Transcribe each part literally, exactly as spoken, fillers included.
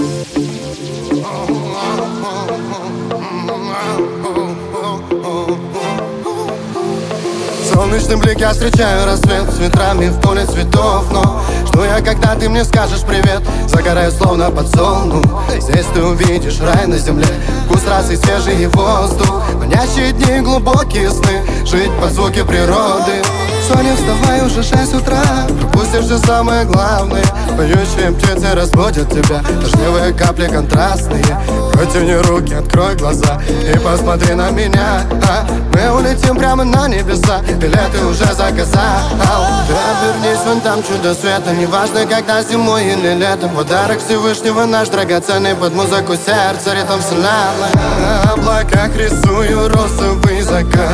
Солнечный блик, я встречаю рассвет с ветрами в поле цветов. Но жду я, когда ты мне скажешь привет. Загораю словно подсолнух. Здесь ты увидишь рай на земле, вкус раз и свежий воздух, манящие дни и глубокие сны, жить под звуки природы. Соня, вставай, уже шесть утра, пропустишь все самое главное. Поющие птицы разбудят тебя, дождевые капли контрастные. Протяни руки, открой глаза и посмотри на меня. а, Мы улетим прямо на небеса, билеты уже заказал. Ты обернись, вон там чудо света, неважно, когда зимой или летом. Подарок Всевышнего наш драгоценный, под музыку сердца ритм вселенной. На облаках рисую розовый закат,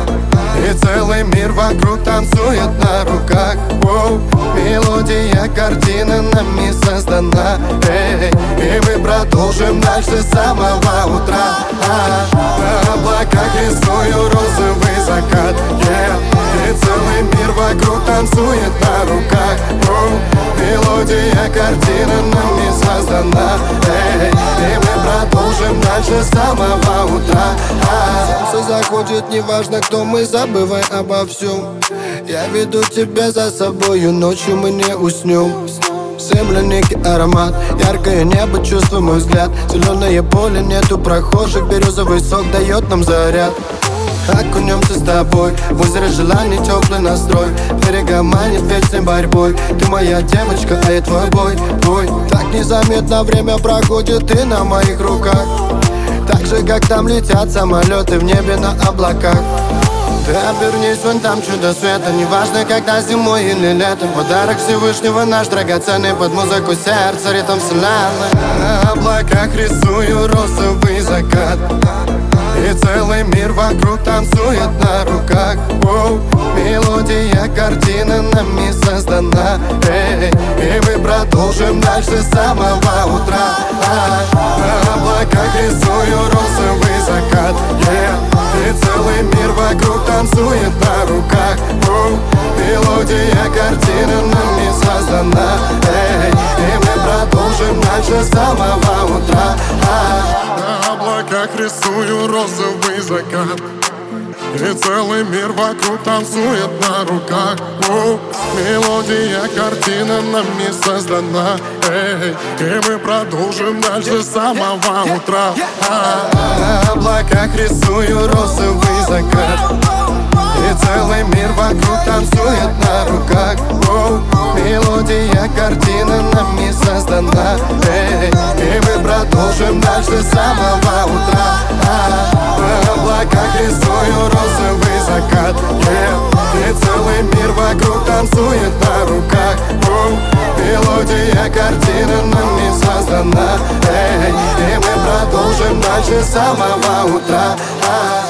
и целый мир вокруг танцует на руках. Воу, мелодия, картина нами создана. Эй, и мы продолжим дальше с самого утра. а, На облаках рисую розовый закат, yeah. И целый мир вокруг танцует на руках. Воу, мелодия, картина нами создана. Эй, и мы продолжим дальше с самого утра. а, Солнце заходит, неважно кто мы, забывай обо всем. Я веду тебя за собою, ночью мы не уснем. Земляники аромат, яркое небо, чувствуй мой взгляд. Зеленое поле, нету прохожих, березовый сок дает нам заряд. Окунемся с тобой в озеро желаний, теплый настрой. Берега манит вечной борьбой. Ты моя девочка, а я твой бой, бой. Так незаметно время проходит и на моих руках, так же, как там летят самолеты в небе на облаках. Ты обернись, вон там чудо света, неважно, когда зимой или летом. Подарок Всевышнего наш драгоценный, под музыку сердца ритм вселенной. На облаках рисую розовый закат, и целый мир вокруг танцует на руках. Воу, мелодия, картина нами создана. Эй, и мы продолжим дальше с самого утра. а, На облаках рисую розовый закат, yeah. И целый мир вокруг танцует на руках. Воу, мелодия, картина нами создана. Эй, и мы продолжим дальше с самого утра. а, На облаках рисую розовый закат, и целый мир вокруг танцует на руках. О, мелодия, картина нами создана. Эй, и мы продолжим дальше с самого утра. а, На облаках рисую розовый закат, и целый мир вокруг танцует на руках. Воу, мелодия, картина нами создана. Эй, и мы продолжим дальше с самого утра. а, На облаках рисую розовый закат, yeah. И целый мир вокруг танцует на руках. Воу, мелодия, картина нами создана. Эй, и мы продолжим дальше с самого утра. а,